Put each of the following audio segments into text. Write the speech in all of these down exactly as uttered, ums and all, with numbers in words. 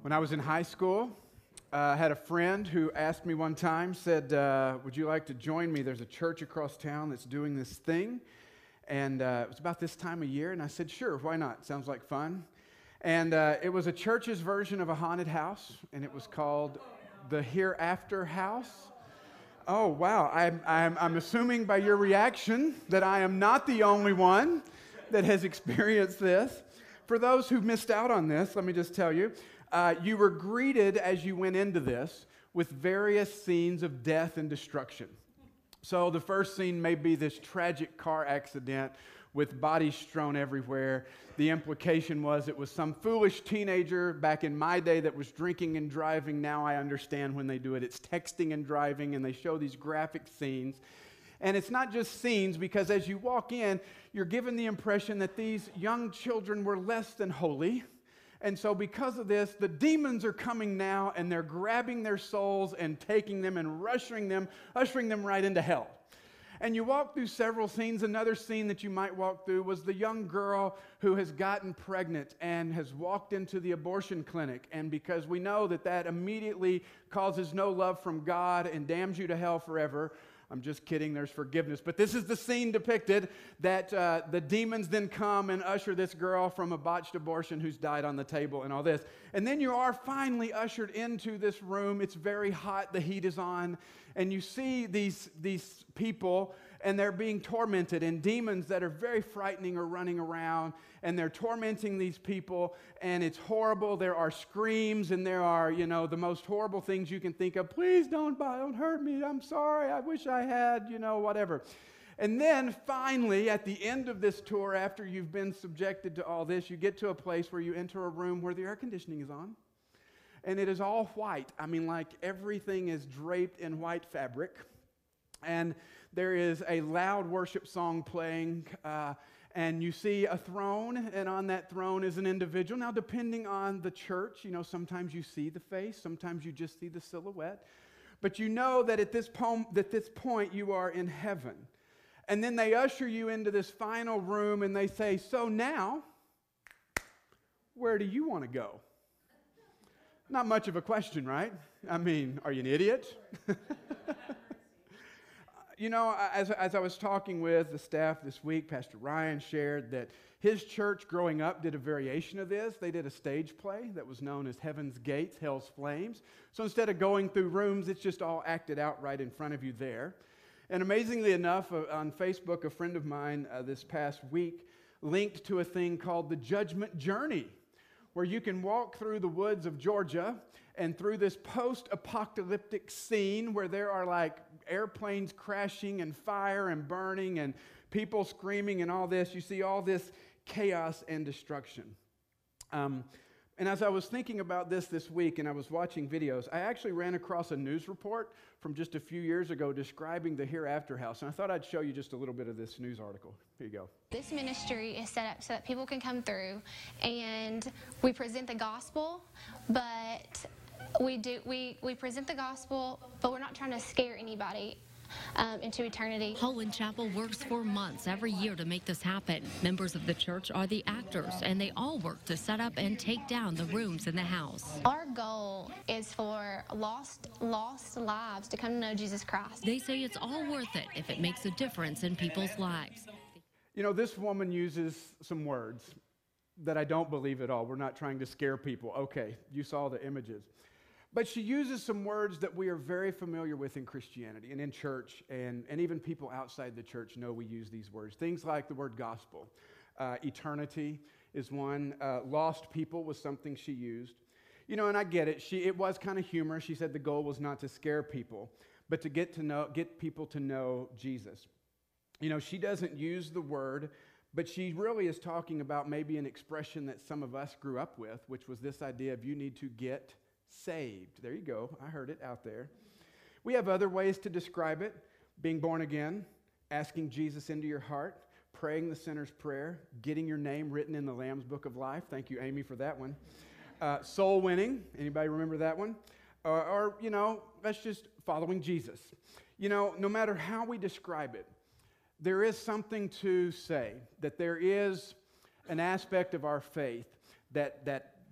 When I was in high school, uh, I had a friend who asked me one time, said, uh, would you like to join me? There's a church across town that's doing this thing. And uh, it was about this time of year. And I said, sure, why not? Sounds like fun. And uh, it was a church's version of a haunted house. And it was called the Hereafter House. Oh, wow. I'm, I'm, I'm assuming by your reaction that I am not the only one that has experienced this. For those who missed out on this, let me just tell you, uh, you were greeted as you went into this with various scenes of death and destruction. So the first scene may be this tragic car accident with bodies strewn everywhere. The implication was it was some foolish teenager back in my day that was drinking and driving. Now I understand when they do it. It's texting and driving, and they show these graphic scenes. And it's not just scenes, because as you walk in, you're given the impression that these young children were less than holy. And so because of this, the demons are coming now, and they're grabbing their souls and taking them and rushing them, ushering them right into hell. And you walk through several scenes. Another scene that you might walk through was the young girl who has gotten pregnant and has walked into the abortion clinic. And because we know that that immediately causes no love from God and damns you to hell forever. I'm just kidding, there's forgiveness. But this is the scene depicted that uh, the demons then come and usher this girl from a botched abortion who's died on the table and all this. And then you are finally ushered into this room. It's very hot, the heat is on. And you see these, these people, and they're being tormented, and demons that are very frightening are running around, and they're tormenting these people, and it's horrible. There are screams, and there are, you know, the most horrible things you can think of. Please don't, don't hurt me. I'm sorry. I wish I had, you know, whatever. And then finally, at the end of this tour, after you've been subjected to all this, you get to a place where you enter a room where the air conditioning is on. And it is all white. I mean, like everything is draped in white fabric. And there is a loud worship song playing. Uh, and you see a throne, and on that throne is an individual. Now, depending on the church, you know, sometimes you see the face, sometimes you just see the silhouette. But you know that at this, po- at this point, you are in heaven. And then they usher you into this final room, and they say, so now, where do you want to go? Not much of a question, right? I mean, are you an idiot? You know, as, as I was talking with the staff this week, Pastor Ryan shared that his church growing up did a variation of this. They did a stage play that was known as Heaven's Gates, Hell's Flames. So instead of going through rooms, it's just all acted out right in front of you there. And amazingly enough, uh, on Facebook, a friend of mine uh, this past week linked to a thing called the Judgment Journey, where you can walk through the woods of Georgia and through this post-apocalyptic scene where there are like airplanes crashing and fire and burning and people screaming and all this. You see all this chaos and destruction. Um, and as I was thinking about this this week and I was watching videos, I actually ran across a news report from just a few years ago describing the Hereafter House. And I thought I'd show you just a little bit of this news article. Here you go. This ministry is set up so that people can come through and we present the gospel, but we do we, we present the gospel, but we're not trying to scare anybody um, into eternity. Holland Chapel works for months every year to make this happen. Members of the church are the actors, and they all work to set up and take down the rooms in the house. Our goal is for lost lost lives to come to know Jesus Christ. They say it's all worth it if it makes a difference in people's lives. You know, this woman uses some words that I don't believe at all. We're not trying to scare people. Okay, you saw the images. But she uses some words that we are very familiar with in Christianity and in church, and, and even people outside the church know we use these words. Things like the word gospel. Uh, eternity is one. Uh, lost people was something she used. You know, and I get it. She It was kind of humorous. She said the goal was not to scare people, but to get to know, get people to know Jesus. You know, she doesn't use the word, but she really is talking about maybe an expression that some of us grew up with, which was this idea of you need to get saved. There you go. I heard it out there. We have other ways to describe it. Being born again, asking Jesus into your heart, praying the sinner's prayer, getting your name written in the Lamb's Book of Life. Thank you, Amy, for that one. Uh, soul winning. Anybody remember that one? Or, or, you know, that's just following Jesus. You know, no matter how we describe it, there is something to say that there is an aspect of our faith that that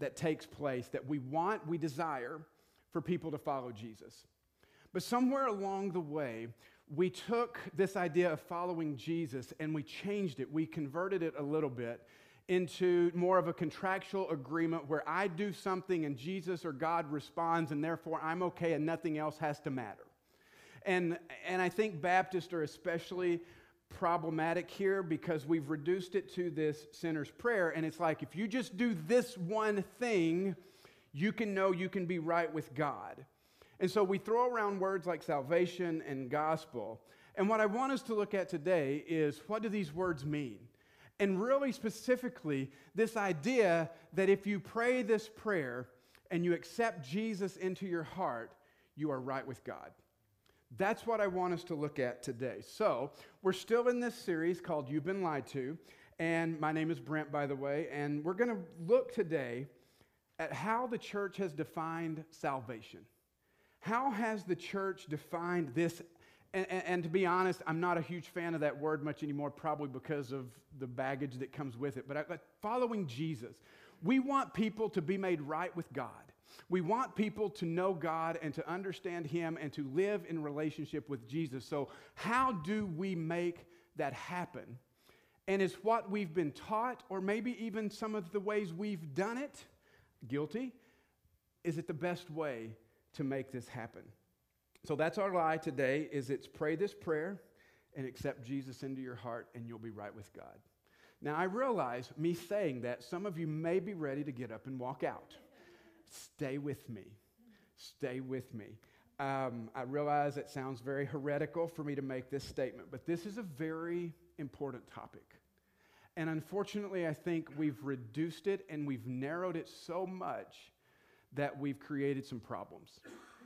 that takes place that we want, we desire for people to follow Jesus. But somewhere along the way, we took this idea of following Jesus and we changed it. We converted it a little bit into more of a contractual agreement where I do something and Jesus or God responds and therefore I'm okay and nothing else has to matter. And, and I think Baptists are especially problematic here because we've reduced it to this sinner's prayer, and it's like if you just do this one thing, you can know you can be right with God. And so we throw around words like salvation and gospel, and what I want us to look at today is what do these words mean? And really specifically, this idea that if you pray this prayer and you accept Jesus into your heart, you are right with God. That's what I want us to look at today. So, we're still in this series called You've Been Lied To, and my name is Brent, by the way, and we're going to look today at how the church has defined salvation. How has the church defined this? And, and, and to be honest, I'm not a huge fan of that word much anymore, probably because of the baggage that comes with it. But, I, but following Jesus, we want people to be made right with God. We want people to know God and to understand Him and to live in relationship with Jesus. So how do we make that happen? And is what we've been taught, or maybe even some of the ways we've done it, guilty? Is it the best way to make this happen? So that's our lie today, is it's pray this prayer and accept Jesus into your heart and you'll be right with God. Now I realize, me saying that, some of you may be ready to get up and walk out. Stay with me. Stay with me. Um, I realize it sounds very heretical for me to make this statement, but this is a very important topic. And unfortunately, I think we've reduced it and we've narrowed it so much that we've created some problems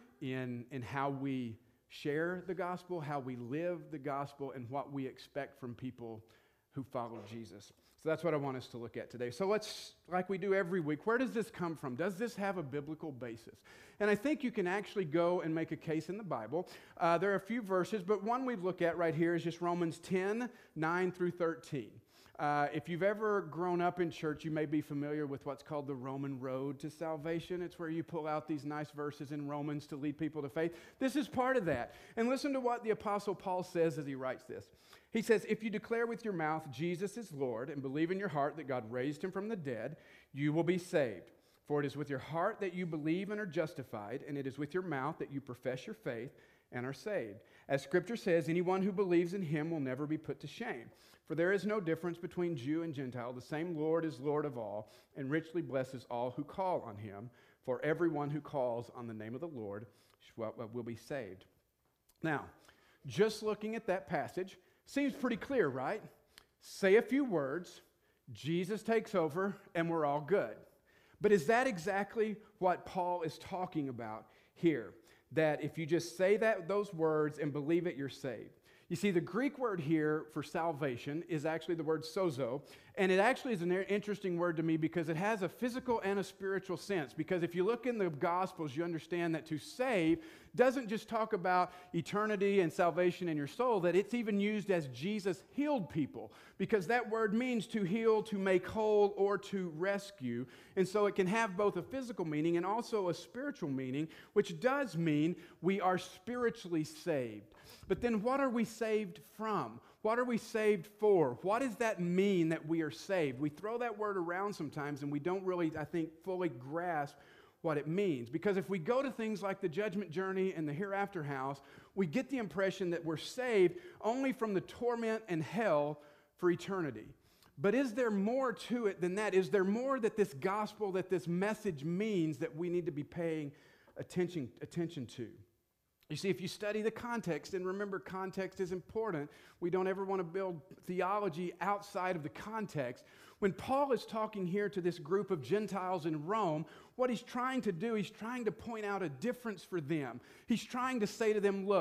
in, in how we share the gospel, how we live the gospel, and what we expect from people who follow Jesus. So that's what I want us to look at today. So let's, like we do every week, where does this come from? Does this have a biblical basis? And I think you can actually go and make a case in the Bible. Uh, there are a few verses, but one we look at right here is just Romans ten, nine through thirteen. Uh, if you've ever grown up in church, you may be familiar with what's called the Roman road to salvation. It's where you pull out these nice verses in Romans to lead people to faith. This is part of that. And listen to what the Apostle Paul says as he writes this. He says, if you declare with your mouth Jesus is Lord and believe in your heart that God raised him from the dead, you will be saved. For it is with your heart that you believe and are justified, and it is with your mouth that you profess your faith and are saved. As Scripture says, anyone who believes in him will never be put to shame. For there is no difference between Jew and Gentile. The same Lord is Lord of all, and richly blesses all who call on him. For everyone who calls on the name of the Lord will be saved. Now, just looking at that passage, seems pretty clear, right? Say a few words, Jesus takes over, and we're all good. But is that exactly what Paul is talking about here? That if you just say that those words and believe it, you're saved. You see, the Greek word here for salvation is actually the word sozo, and it actually is an interesting word to me because it has a physical and a spiritual sense. Because if you look in the Gospels, you understand that to save doesn't just talk about eternity and salvation in your soul, that it's even used as Jesus healed people, because that word means to heal, to make whole, or to rescue. And so it can have both a physical meaning and also a spiritual meaning, which does mean we are spiritually saved. But then what are we saved from? What are we saved for? What does that mean that we are saved? We throw that word around sometimes and we don't really, I think, fully grasp what it means. Because if we go to things like the judgment journey and the hereafter house, we get the impression that we're saved only from the torment and hell for eternity. But is there more to it than that? Is there more that this gospel, that this message means that we need to be paying attention, attention to? You see, if you study the context, and remember, context is important. We don't ever want to build theology outside of the context. When Paul is talking here to this group of Gentiles in Rome, what he's trying to do, he's trying to point out a difference for them. He's trying to say to them, look,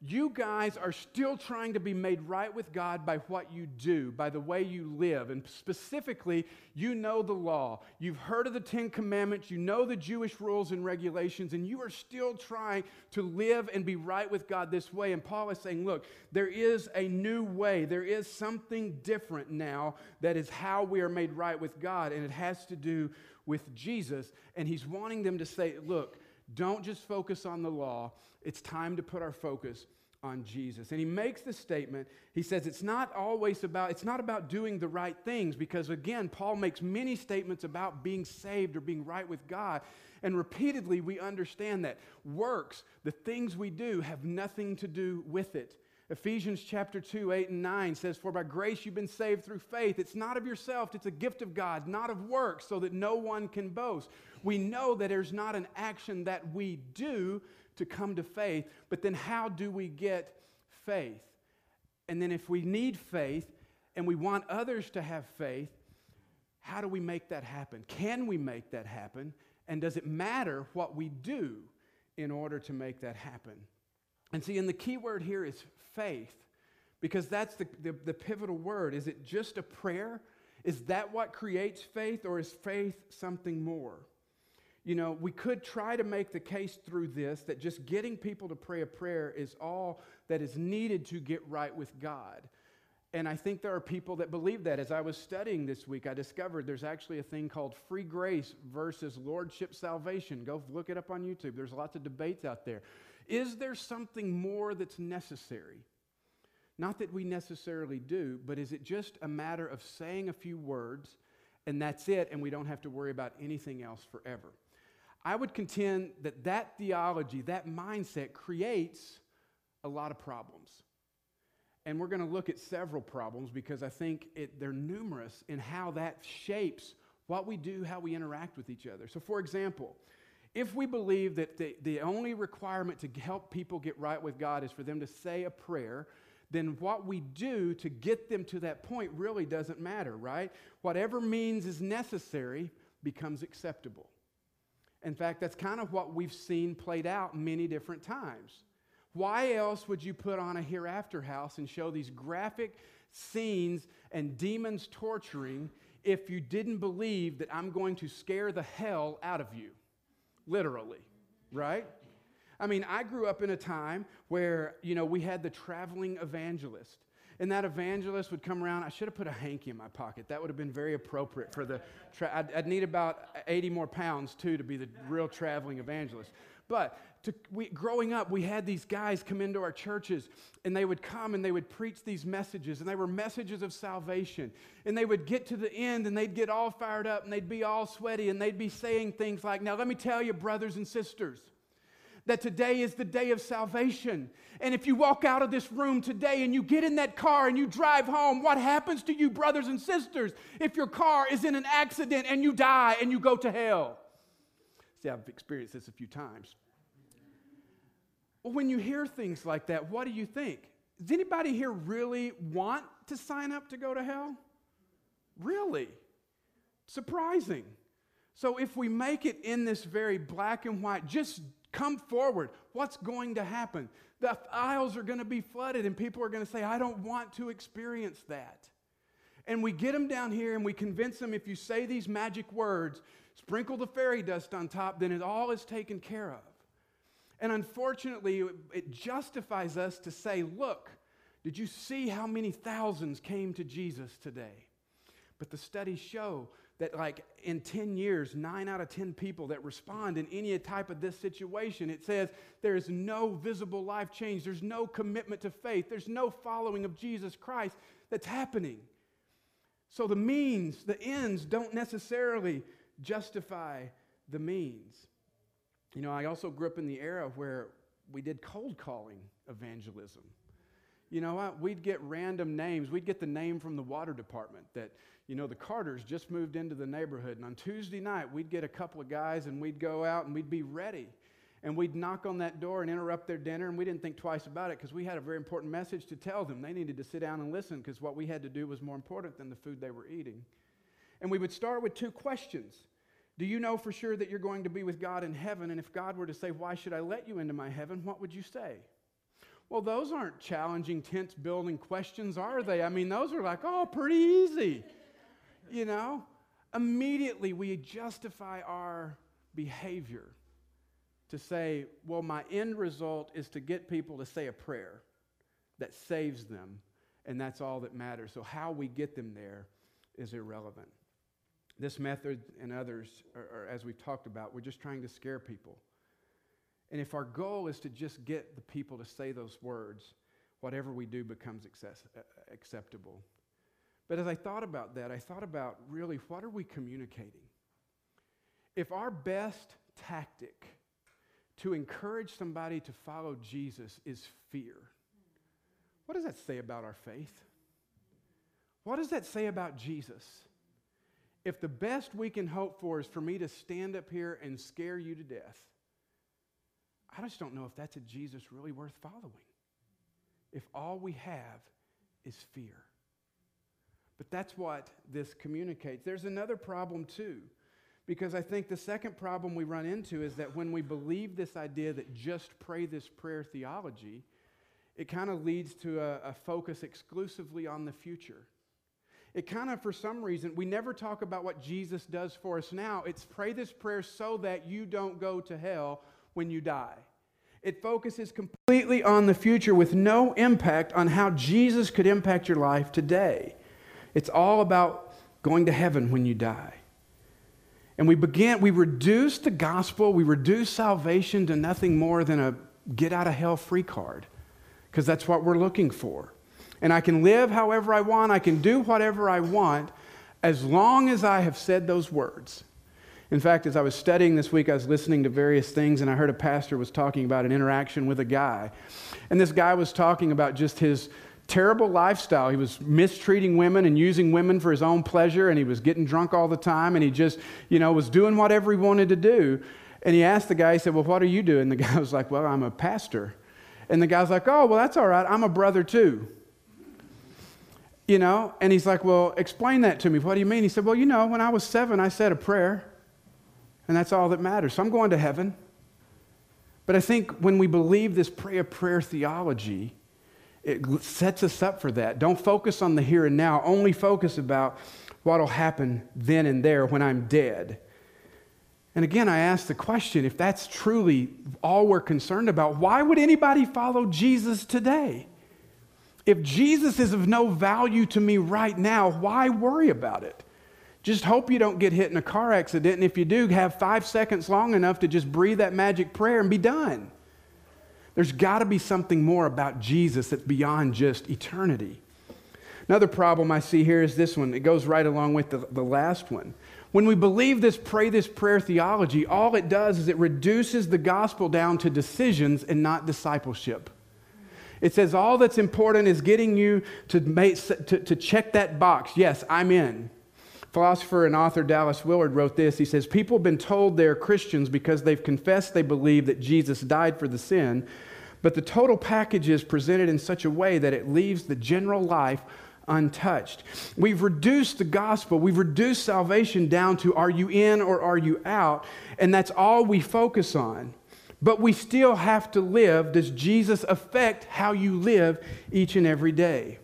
you guys are still trying to be made right with God by what you do, by the way you live. And specifically, you know the law. You've heard of the Ten Commandments. You know the Jewish rules and regulations. And you are still trying to live and be right with God this way. And Paul is saying, look, there is a new way. There is something different now that is how we are made right with God. And it has to do with Jesus. And he's wanting them to say, look, don't just focus on the law. It's time to put our focus on Jesus. And he makes the statement, he says it's not always about, it's not about doing the right things, because again, Paul makes many statements about being saved or being right with God. And repeatedly we understand that works, the things we do, have nothing to do with it. Ephesians chapter two, eight and nine says, for by grace you've been saved through faith. It's not of yourself, it's a gift of God, not of works, so that no one can boast. We know that there's not an action that we do to come to faith, but then how do we get faith? And then if we need faith and we want others to have faith, how do we make that happen? Can we make that happen? And does it matter what we do in order to make that happen? And see, and the key word here is faith, because that's the, the, the pivotal word. Is it just a prayer? Is that what creates faith, or is faith something more? You know, we could try to make the case through this that just getting people to pray a prayer is all that is needed to get right with God. And I think there are people that believe that. As I was studying this week, I discovered there's actually a thing called free grace versus lordship salvation. Go look it up on YouTube. There's lots of debates out there. Is there something more that's necessary? Not that we necessarily do, but is it just a matter of saying a few words and that's it, and we don't have to worry about anything else forever? I would contend that that theology, that mindset creates a lot of problems. And we're going to look at several problems because I think it, they're numerous in how that shapes what we do, how we interact with each other. So for example, if we believe that the, the only requirement to help people get right with God is for them to say a prayer, then what we do to get them to that point really doesn't matter, right? Whatever means is necessary becomes acceptable. In fact, that's kind of what we've seen played out many different times. Why else would you put on a hereafter house and show these graphic scenes and demons torturing if you didn't believe that I'm going to scare the hell out of you? Literally, right? I mean, I grew up in a time where, you know, we had the traveling evangelist. And that evangelist would come around. I should have put a hanky in my pocket. That would have been very appropriate for the, tra- I'd, I'd need about eighty more pounds, too, to be the real traveling evangelist. But to, we, growing up, we had these guys come into our churches, and they would come and they would preach these messages, and they were messages of salvation. And they would get to the end, and they'd get all fired up, and they'd be all sweaty, and they'd be saying things like, now let me tell you, brothers and sisters, that today is the day of salvation. And if you walk out of this room today and you get in that car and you drive home, what happens to you, brothers and sisters, if your car is in an accident and you die and you go to hell? See, I've experienced this a few times. Well, when you hear things like that, what do you think? Does anybody here really want to sign up to go to hell? Really? Surprising. So if we make it in this very black and white, just come forward. What's going to happen? The aisles are going to be flooded and people are going to say, I don't want to experience that. And we get them down here and we convince them if you say these magic words, sprinkle the fairy dust on top, then it all is taken care of. And unfortunately, it justifies us to say, look, did you see how many thousands came to Jesus today? But the studies show that like in ten years, nine out of ten people that respond in any type of this situation, it says there is no visible life change. There's no commitment to faith. There's no following of Jesus Christ that's happening. So the means, the ends don't necessarily justify the means. You know, I also grew up in the era where we did cold calling evangelism. You know what? We'd get random names. We'd get the name from the water department that, you know, the Carters just moved into the neighborhood. And on Tuesday night, we'd get a couple of guys and we'd go out and we'd be ready. And we'd knock on that door and interrupt their dinner. And we didn't think twice about it because we had a very important message to tell them. They needed to sit down and listen because what we had to do was more important than the food they were eating. And we would start with two questions. Do you know for sure that you're going to be with God in heaven? And if God were to say, why should I let you into my heaven? What would you say? Well, those aren't challenging, tense-building questions, are they? I mean, those are like, oh, pretty easy. You know? Immediately, we justify our behavior to say, well, my end result is to get people to say a prayer that saves them, and that's all that matters. So how we get them there is irrelevant. This method and others, are, are, as we've talked about, we're just trying to scare people. And if our goal is to just get the people to say those words, whatever we do becomes access, uh, acceptable. But as I thought about that, I thought about really, what are we communicating? If our best tactic to encourage somebody to follow Jesus is fear, what does that say about our faith? What does that say about Jesus? If the best we can hope for is for me to stand up here and scare you to death, I just don't know if that's a Jesus really worth following. If all we have is fear. But that's what this communicates. There's another problem too, because I think the second problem we run into is that when we believe this idea that just pray this prayer theology, it kind of leads to a, a focus exclusively on the future. It kind of, for some reason, we never talk about what Jesus does for us now. It's pray this prayer so that you don't go to hell when you die. It focuses completely on the future with no impact on how Jesus could impact your life today. It's all about going to heaven when you die. And we begin, we reduce the gospel, we reduce salvation to nothing more than a get out of hell free card, because that's what we're looking for. And I can live however I want, I can do whatever I want, as long as I have said those words. In fact, as I was studying this week, I was listening to various things, and I heard a pastor was talking about an interaction with a guy. And this guy was talking about just his terrible lifestyle. He was mistreating women and using women for his own pleasure, and he was getting drunk all the time, and he just, you know, was doing whatever he wanted to do. And he asked the guy, he said, well, what are you doing? And the guy was like, well, I'm a pastor. And the guy's like, oh, well, that's all right. I'm a brother too. You know, and he's like, well, explain that to me. What do you mean? He said, well, you know, when I was seven, I said a prayer. And that's all that matters. So I'm going to heaven. But I think when we believe this pray a prayer theology, it sets us up for that. Don't focus on the here and now. Only focus about what will happen then and there when I'm dead. And again, I ask the question, if that's truly all we're concerned about, why would anybody follow Jesus today? If Jesus is of no value to me right now, why worry about it? Just hope you don't get hit in a car accident, and if you do, have five seconds long enough to just breathe that magic prayer and be done. There's got to be something more about Jesus that's beyond just eternity. Another problem I see here is this one. It goes right along with the, the last one. When we believe this pray this prayer theology, all it does is it reduces the gospel down to decisions and not discipleship. It says all that's important is getting you to, make, to, to check that box. Yes, I'm in. Philosopher and author Dallas Willard wrote this. He says, people have been told they're Christians because they've confessed they believe that Jesus died for the sin, but the total package is presented in such a way that it leaves the general life untouched. We've reduced the gospel, we've reduced salvation down to are you in or are you out, and that's all we focus on. But we still have to live. Does Jesus affect how you live each and every day?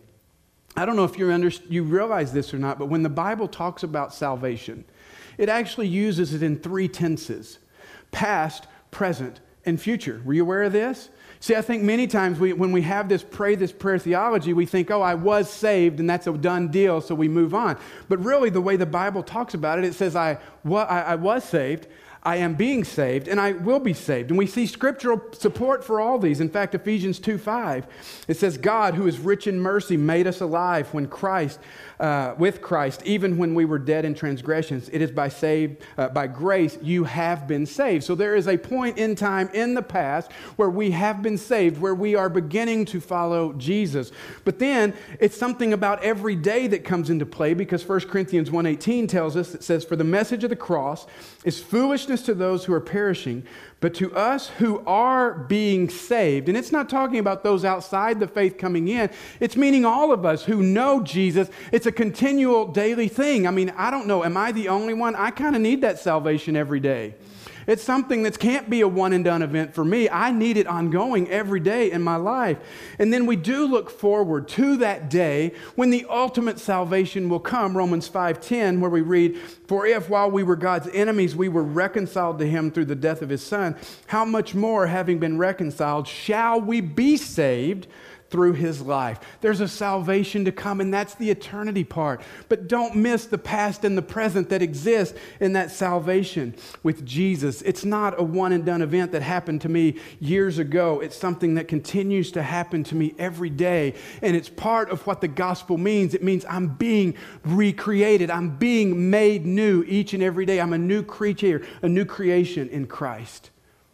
I don't know if you're under, you realize this or not, but when the Bible talks about salvation, it actually uses it in three tenses: past, present, and future. Were you aware of this? See, I think many times we, when we have this pray this prayer theology, we think, oh, I was saved, and that's a done deal, so we move on. But really, the way the Bible talks about it, it says, I, wa- I, I was saved, I am being saved, and I will be saved. And we see scriptural support for all these. In fact, Ephesians two five, it says, God, who is rich in mercy, made us alive when Christ, uh, with Christ, even when we were dead in transgressions. It is by saved, uh, by grace you have been saved. So there is a point in time in the past where we have been saved, where we are beginning to follow Jesus. But then it's something about every day that comes into play, because First Corinthians one eighteen tells us, it says, for the message of the cross is foolishness to those who are perishing, but to us who are being saved. And it's not talking about those outside the faith coming in. It's meaning all of us who know Jesus. It's a continual daily thing. I mean, I don't know. Am I the only one? I kind of need that salvation every day. It's something that can't be a one and done event for me. I need it ongoing every day in my life. And then we do look forward to that day when the ultimate salvation will come. Romans five ten, where we read, "For if while we were God's enemies, we were reconciled to him through the death of his son, how much more, having been reconciled, shall we be saved through his life?" There's a salvation to come, and that's the eternity part. But don't miss the past and the present that exists in that salvation with Jesus. It's not a one and done event that happened to me years ago. It's something that continues to happen to me every day, and it's part of what the gospel means. It means I'm being recreated. I'm being made new each and every day. I'm a new creature, a new creation in Christ.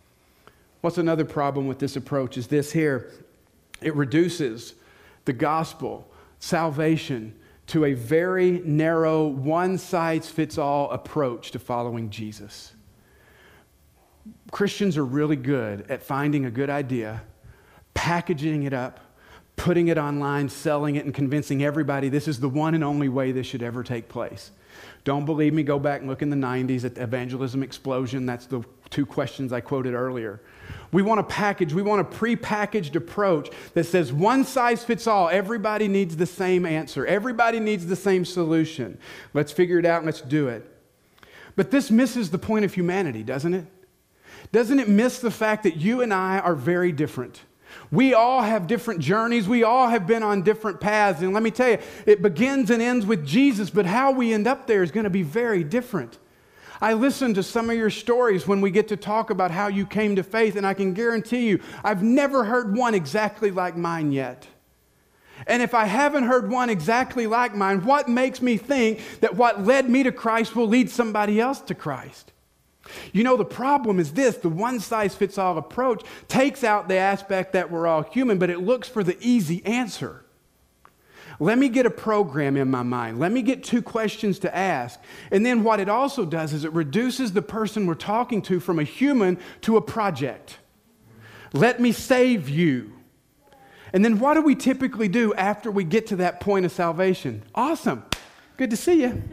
What's another problem with this approach is this here. It reduces the gospel, salvation, to a very narrow, one-size-fits-all approach to following Jesus. Christians are really good at finding a good idea, packaging it up, putting it online, selling it, and convincing everybody this is the one and only way this should ever take place. Don't believe me? Go back and look in the nineties at the evangelism explosion. That's the two questions I quoted earlier. We want a package, we want a pre-packaged approach that says one size fits all. Everybody needs the same answer. Everybody needs the same solution. Let's figure it out and let's do it. But this misses the point of humanity, doesn't it? Doesn't it miss the fact that you and I are very different? We all have different journeys. We all have been on different paths. And let me tell you, it begins and ends with Jesus, but how we end up there is going to be very different. I listened to some of your stories when we get to talk about how you came to faith, and I can guarantee you, I've never heard one exactly like mine yet. And if I haven't heard one exactly like mine, what makes me think that what led me to Christ will lead somebody else to Christ? You know, the problem is this: the one-size-fits-all approach takes out the aspect that we're all human, but it looks for the easy answer. Let me get a program in my mind. Let me get two questions to ask. And then what it also does is it reduces the person we're talking to from a human to a project. Let me save you. And then what do we typically do after we get to that point of salvation? Awesome. Good to see you.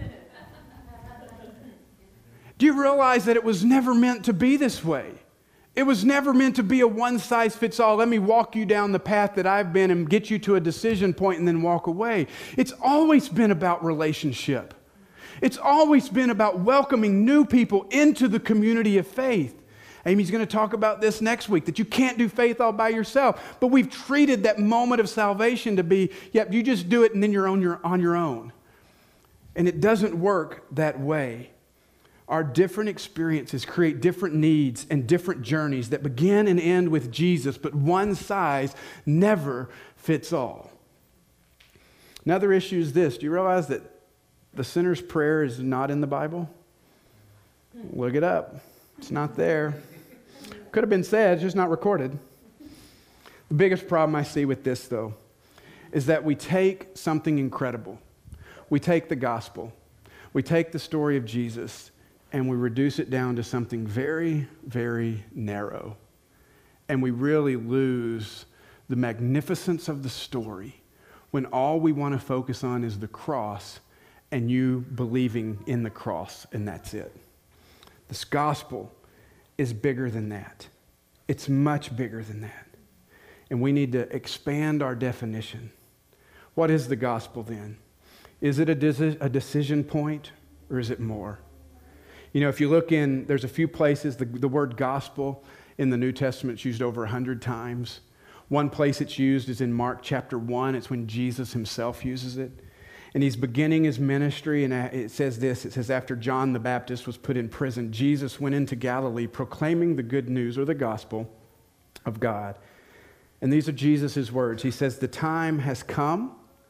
Do you realize that it was never meant to be this way? It was never meant to be a one-size-fits-all. Let me walk you down the path that I've been and get you to a decision point and then walk away. It's always been about relationship. It's always been about welcoming new people into the community of faith. Amy's going to talk about this next week, that you can't do faith all by yourself. But we've treated that moment of salvation to be, yep, you just do it and then you're on your, on your own. And it doesn't work that way. Our different experiences create different needs and different journeys that begin and end with Jesus, but one size never fits all. Another issue is this. Do you realize that the sinner's prayer is not in the Bible? Look it up. It's not there. Could have been said, it's just not recorded. The biggest problem I see with this, though, is that we take something incredible. We take the gospel. We take the story of Jesus, and we reduce it down to something very, very narrow. And we really lose the magnificence of the story when all we want to focus on is the cross and you believing in the cross, and that's it. This gospel is bigger than that. It's much bigger than that. And we need to expand our definition. What is the gospel then? Is it a, deci- a decision point, or is it more? You know, if you look in, there's a few places, the, the word gospel in the New Testament is used over a hundred times. One place it's used is in Mark chapter one. It's when Jesus himself uses it. And he's beginning his ministry, and it says this. It says, after John the Baptist was put in prison, Jesus went into Galilee proclaiming the good news, or the gospel of God. And these are Jesus' words. He says, the time has come.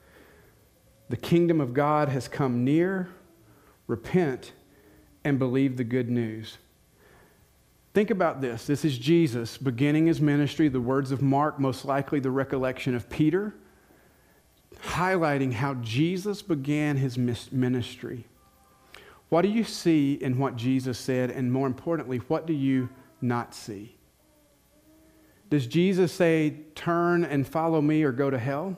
The kingdom of God has come near. Repent and believe the good news. Think about this. This is Jesus beginning his ministry, the words of Mark, most likely the recollection of Peter, highlighting how Jesus began his ministry. What do you see in what Jesus said? And more importantly, what do you not see? Does Jesus say, turn and follow me or go to hell?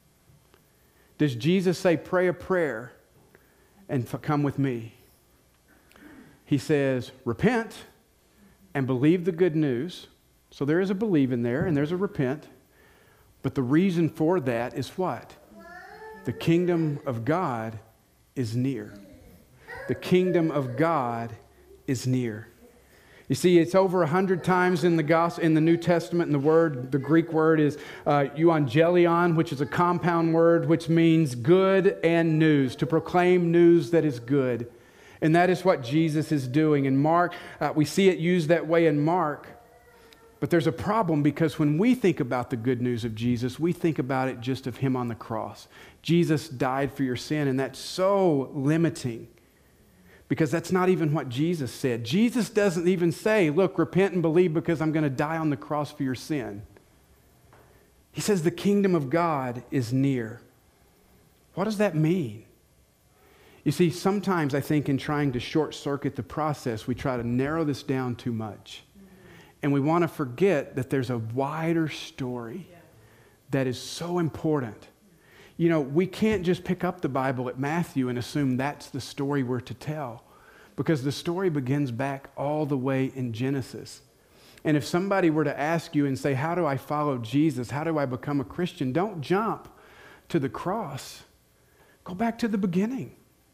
Does Jesus say, pray a prayer and f- come with me? He says, repent and believe the good news. So there is a believe in there and there's a repent. But the reason for that is what? The kingdom of God is near. The kingdom of God is near. You see, it's over a hundred times in the gospel, in the New Testament, and the word, the Greek word is uh, euangelion, which is a compound word, which means good and news, to proclaim news that is good. And that is what Jesus is doing. In Mark, uh, we see it used that way in Mark. But there's a problem because when we think about the good news of Jesus, we think about it just of him on the cross. Jesus died for your sin, and that's so limiting because that's not even what Jesus said. Jesus doesn't even say, look, repent and believe because I'm going to die on the cross for your sin. He says the kingdom of God is near. What does that mean? You see, sometimes I think in trying to short circuit the process, we try to narrow this down too much. And we want to forget that there's a wider story that is so important. You know, we can't just pick up the Bible at Matthew and assume that's the story we're to tell, because the story begins back all the way in Genesis. And if somebody were to ask you and say, how do I follow Jesus? How do I become a Christian? Don't jump to the cross. Go back to the beginning.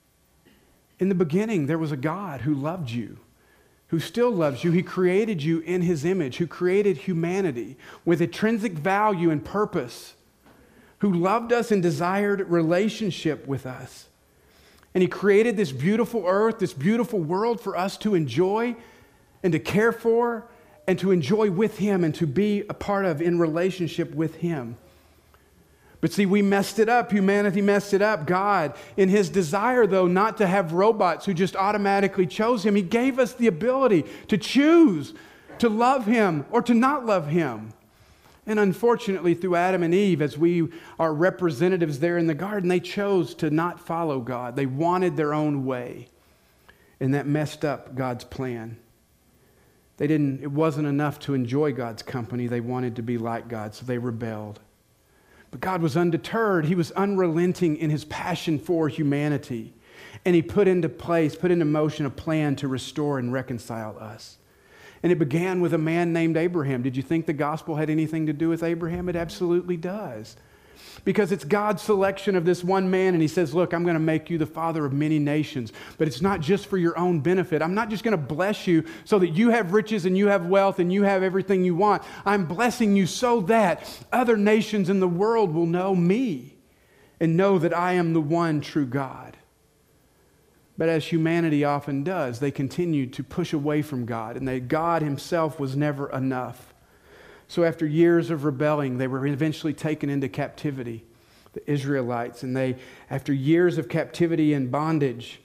In the beginning, there was a God who loved you, who still loves you. He created you in his image, who created humanity with intrinsic value and purpose, who loved us and desired relationship with us. And he created this beautiful earth, this beautiful world for us to enjoy and to care for and to enjoy with him and to be a part of in relationship with him. But see, we messed it up. Humanity messed it up. God, in his desire, though, not to have robots who just automatically chose him, he gave us the ability to choose to love him or to not love him. And unfortunately, through Adam and Eve, as we are representatives there in the garden, they chose to not follow God. They wanted their own way. And that messed up God's plan. They didn't, it wasn't enough to enjoy God's company. They wanted to be like God, so they rebelled. But God was undeterred. He was unrelenting in his passion for humanity. And he put into place, put into motion a plan to restore and reconcile us. And it began with a man named Abraham. Did you think the gospel had anything to do with Abraham? It absolutely does. Because it's God's selection of this one man, and he says, look, I'm going to make you the father of many nations, but it's not just for your own benefit. I'm not just going to bless you so that you have riches and you have wealth and you have everything you want. I'm blessing you so that other nations in the world will know me and know that I am the one true God. But as humanity often does, they continued to push away from God, and that God himself was never enough. So after years of rebelling, they were eventually taken into captivity, the Israelites. And they, after years of captivity and bondage,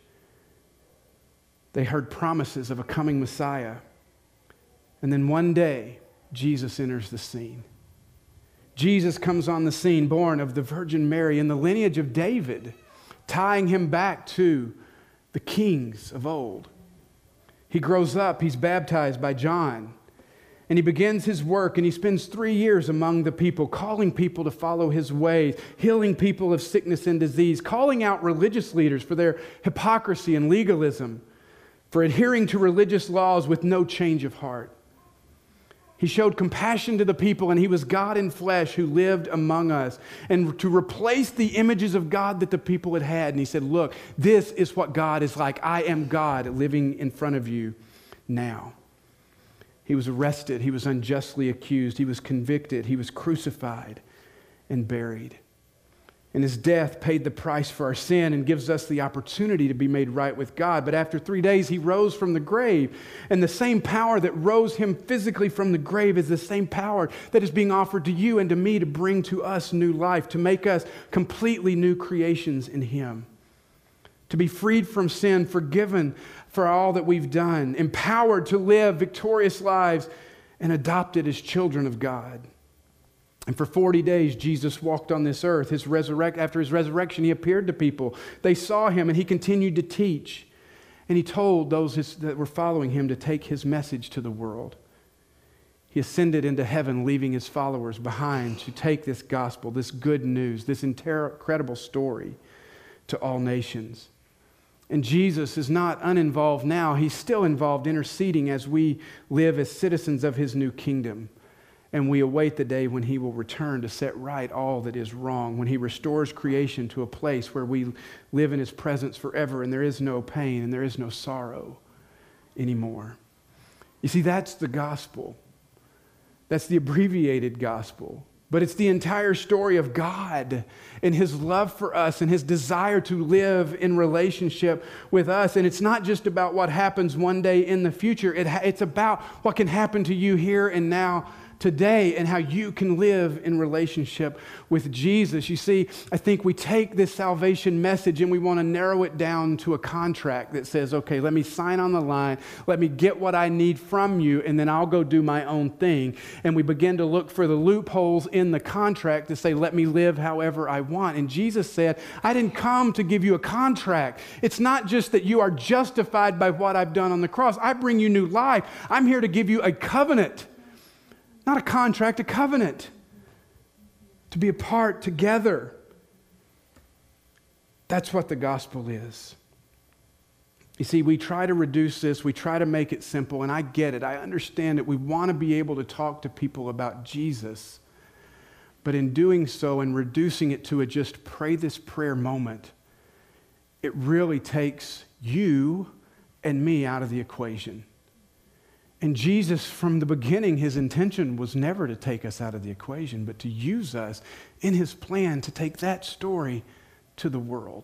they heard promises of a coming Messiah. And then one day, Jesus enters the scene. Jesus comes on the scene, born of the Virgin Mary in the lineage of David, tying him back to the kings of old. He grows up, he's baptized by John. And he begins his work, and he spends three years among the people, calling people to follow his ways, healing people of sickness and disease, calling out religious leaders for their hypocrisy and legalism, for adhering to religious laws with no change of heart. He showed compassion to the people, and he was God in flesh who lived among us. And to replace the images of God that the people had had, and he said, look, this is what God is like. I am God living in front of you now. He was arrested. He was unjustly accused. He was convicted. He was crucified and buried. And his death paid the price for our sin and gives us the opportunity to be made right with God. But after three days, he rose from the grave. And the same power that rose him physically from the grave is the same power that is being offered to you and to me to bring to us new life, to make us completely new creations in him. To be freed from sin, forgiven for all that we've done, empowered to live victorious lives, and adopted as children of God. And for forty days, Jesus walked on this earth. His resurrect, after his resurrection, he appeared to people. They saw him, and he continued to teach. And he told those his, that were following him to take his message to the world. He ascended into heaven, leaving his followers behind to take this gospel, this good news, this incredible story to all nations. And Jesus is not uninvolved now. He's still involved interceding as we live as citizens of his new kingdom. And we await the day when he will return to set right all that is wrong, when he restores creation to a place where we live in his presence forever and there is no pain and there is no sorrow anymore. You see, that's the gospel. That's the abbreviated gospel. But it's the entire story of God and his love for us and his desire to live in relationship with us. And it's not just about what happens one day in the future. It ha- it's about what can happen to you here and now today and how you can live in relationship with Jesus. You see, I think we take this salvation message and we want to narrow it down to a contract that says, okay, let me sign on the line, let me get what I need from you, and then I'll go do my own thing. And we begin to look for the loopholes in the contract to say, let me live however I want. And Jesus said, I didn't come to give you a contract. It's not just that you are justified by what I've done on the cross. I bring you new life. I'm here to give you a covenant. Not a contract, a covenant. To be apart together. That's what the gospel is. You see, we try to reduce this, we try to make it simple, and I get it. I understand it. We want to be able to talk to people about Jesus. But in doing so and reducing it to a just pray this prayer moment, it really takes you and me out of the equation. And Jesus, from the beginning, his intention was never to take us out of the equation, but to use us in his plan to take that story to the world.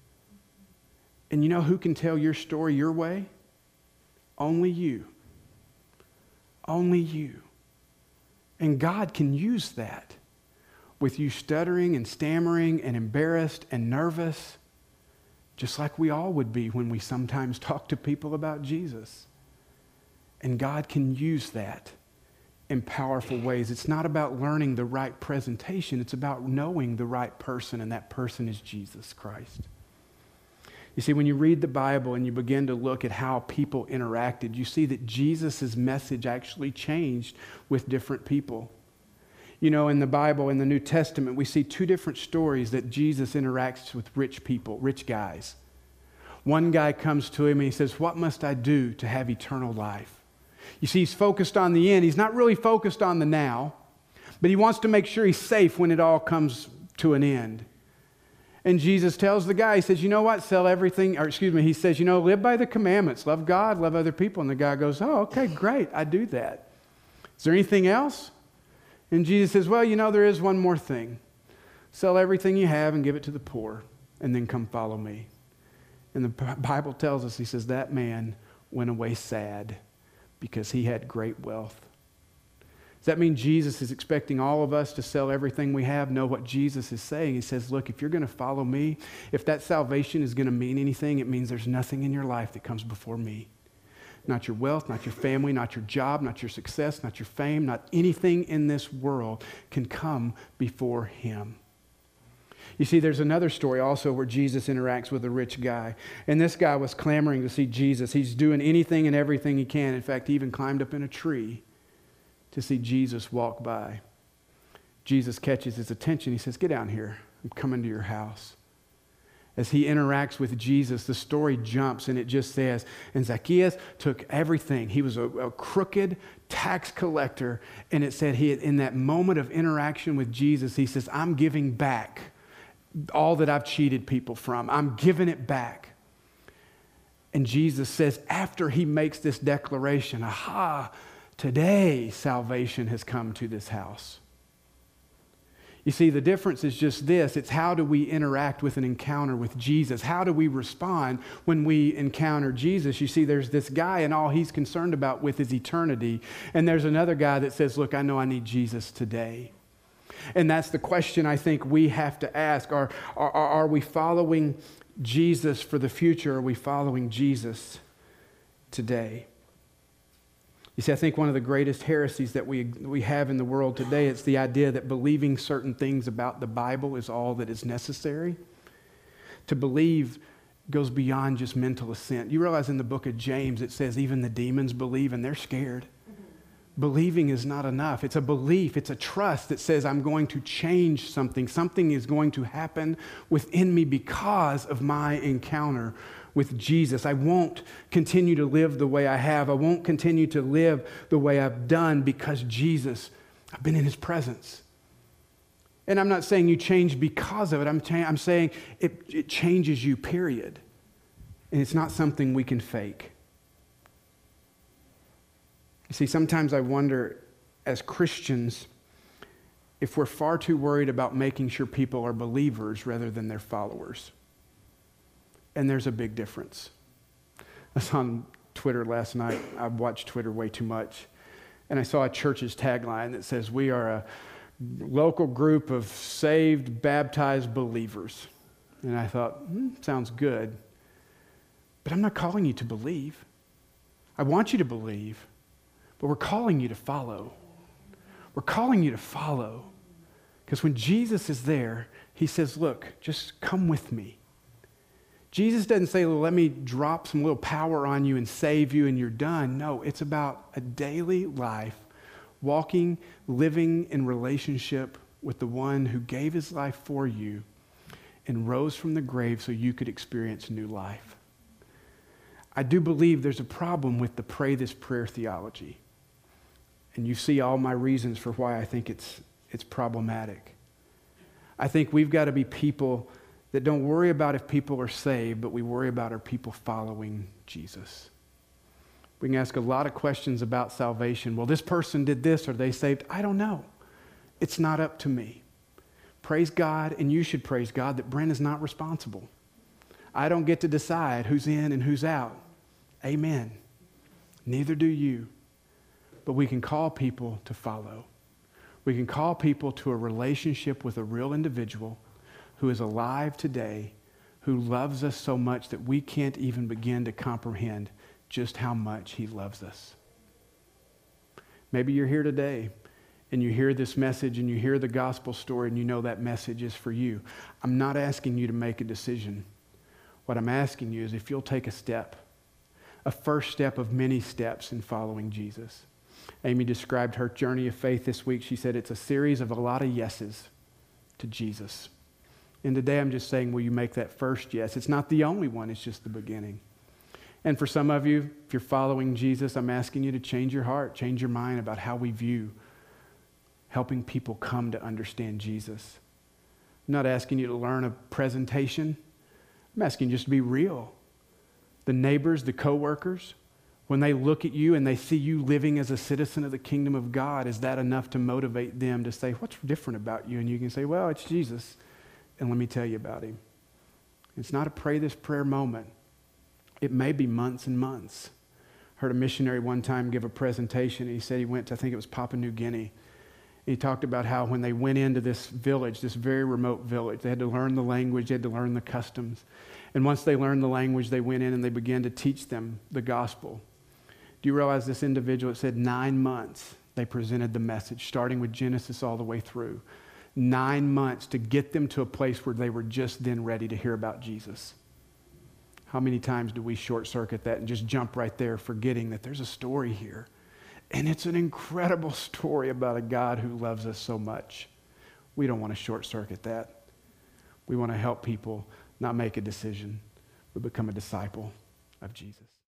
And you know who can tell your story your way? Only you. Only you. And God can use that with you stuttering and stammering and embarrassed and nervous, just like we all would be when we sometimes talk to people about Jesus. And God can use that in powerful ways. It's not about learning the right presentation. It's about knowing the right person, and that person is Jesus Christ. You see, when you read the Bible and you begin to look at how people interacted, you see that Jesus' message actually changed with different people. You know, in the Bible, in the New Testament, we see two different stories that Jesus interacts with rich people, rich guys. One guy comes to him and he says, "What must I do to have eternal life?" You see, he's focused on the end. He's not really focused on the now, but he wants to make sure he's safe when it all comes to an end. And Jesus tells the guy, he says, you know what, sell everything, or excuse me, he says, you know, live by the commandments, love God, love other people. And the guy goes, oh, okay, great, I do that. Is there anything else? And Jesus says, well, you know, there is one more thing. Sell everything you have and give it to the poor, and then come follow me. And the Bible tells us, he says, that man went away sad, because he had great wealth. Does that mean Jesus is expecting all of us to sell everything we have? No, what Jesus is saying, he says, look, if you're going to follow me, if that salvation is going to mean anything, it means there's nothing in your life that comes before me. Not your wealth, not your family, not your job, not your success, not your fame, not anything in this world can come before him. You see, there's another story also where Jesus interacts with a rich guy. And this guy was clamoring to see Jesus. He's doing anything and everything he can. In fact, he even climbed up in a tree to see Jesus walk by. Jesus catches his attention. He says, get down here. I'm coming to your house. As he interacts with Jesus, the story jumps and it just says, and Zacchaeus took everything. He was a, a crooked tax collector. And it said he, in that moment of interaction with Jesus, he says, I'm giving back all that I've cheated people from. I'm giving it back. And Jesus says, after he makes this declaration, aha, today salvation has come to this house. You see, the difference is just this. It's how do we interact with an encounter with Jesus? How do we respond when we encounter Jesus? You see, there's this guy and all he's concerned about with is eternity. And there's another guy that says, look, I know I need Jesus today. And that's the question I think we have to ask. Are, are, are we following Jesus for the future? Are we following Jesus today? You see, I think one of the greatest heresies that we, we have in the world today is the idea that believing certain things about the Bible is all that is necessary. To believe goes beyond just mental assent. You realize in the book of James it says even the demons believe and they're scared. Believing is not enough. It's a belief. It's a trust that says I'm going to change something. Something is going to happen within me because of my encounter with Jesus. I won't continue to live the way I have. I won't continue to live the way I've done because Jesus, I've been in his presence. And I'm not saying you change because of it. I'm, cha- I'm saying it, it changes you, period. And it's not something we can fake. You see, sometimes I wonder, as Christians, if we're far too worried about making sure people are believers rather than their followers. And there's a big difference. I was on Twitter last night. I've watched Twitter way too much. And I saw a church's tagline that says, "We are a local group of saved, baptized believers." And I thought, hmm, sounds good. But I'm not calling you to believe. I want you to believe, but we're calling you to follow. We're calling you to follow. Because when Jesus is there, he says, look, just come with me. Jesus doesn't say, well, let me drop some little power on you and save you and you're done. No, it's about a daily life, walking, living in relationship with the one who gave his life for you and rose from the grave so you could experience new life. I do believe there's a problem with the pray this prayer theology. And you see all my reasons for why I think it's, it's problematic. I think we've got to be people that don't worry about if people are saved, but we worry about are people following Jesus. We can ask a lot of questions about salvation. Well, this person did this. Are they saved? I don't know. It's not up to me. Praise God, and you should praise God that Brent is not responsible. I don't get to decide who's in and who's out. Amen. Neither do you. But we can call people to follow. We can call people to a relationship with a real individual who is alive today, who loves us so much that we can't even begin to comprehend just how much he loves us. Maybe you're here today and you hear this message and you hear the gospel story and you know that message is for you. I'm not asking you to make a decision. What I'm asking you is if you'll take a step, a first step of many steps in following Jesus. Amy described her journey of faith this week. She said it's a series of a lot of yeses to Jesus. And today I'm just saying, will you make that first yes? It's not the only one, it's just the beginning. And for some of you, if you're following Jesus, I'm asking you to change your heart, change your mind about how we view helping people come to understand Jesus. I'm not asking you to learn a presentation. I'm asking you just to be real. The neighbors, the coworkers, when they look at you and they see you living as a citizen of the kingdom of God, is that enough to motivate them to say, what's different about you? And you can say, well, it's Jesus. And let me tell you about him. It's not a pray this prayer moment. It may be months and months. I heard a missionary one time give a presentation. And he said he went to, I think it was Papua New Guinea. And he talked about how when they went into this village, this very remote village, they had to learn the language, they had to learn the customs. And once they learned the language, they went in and they began to teach them the gospel. Do you realize this individual, it said nine months they presented the message, starting with Genesis all the way through. Nine months to get them to a place where they were just then ready to hear about Jesus. How many times do we short circuit that and just jump right there, forgetting that there's a story here? And it's an incredible story about a God who loves us so much. We don't want to short circuit that. We want to help people not make a decision, but become a disciple of Jesus.